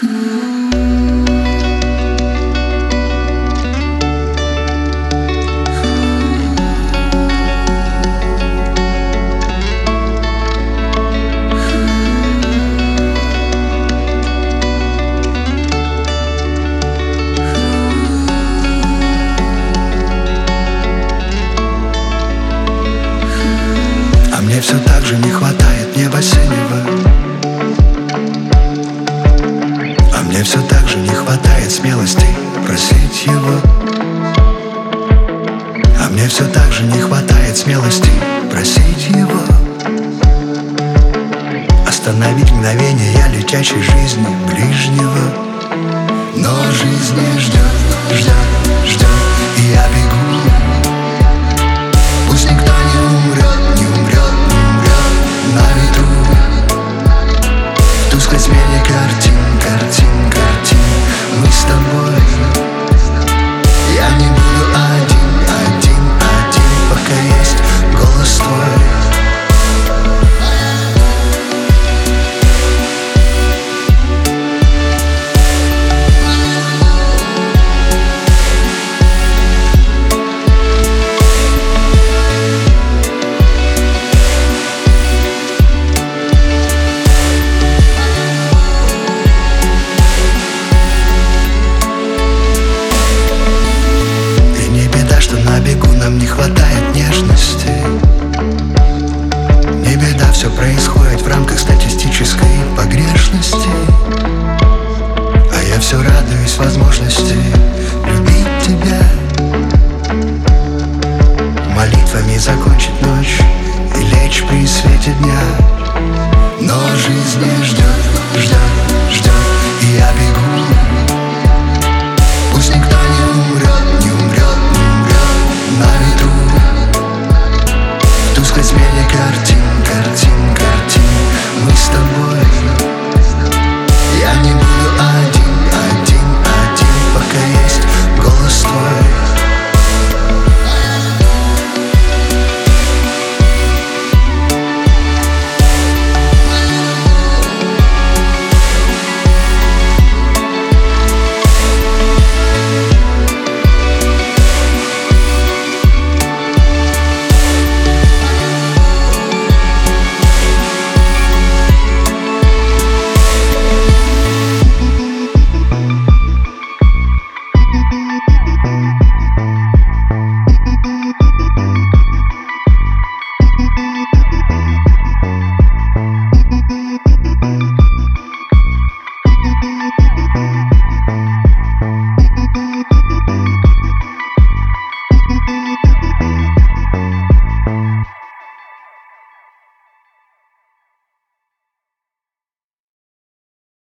Мне все так же не хватает неба синего, а мне все так же не хватает смелости просить его. А мне все так же не хватает смелости просить его остановить мгновение летящей жизни ближнего. Но жизнь не ждет, ждет, ждет, и я бегу. Пусть никто не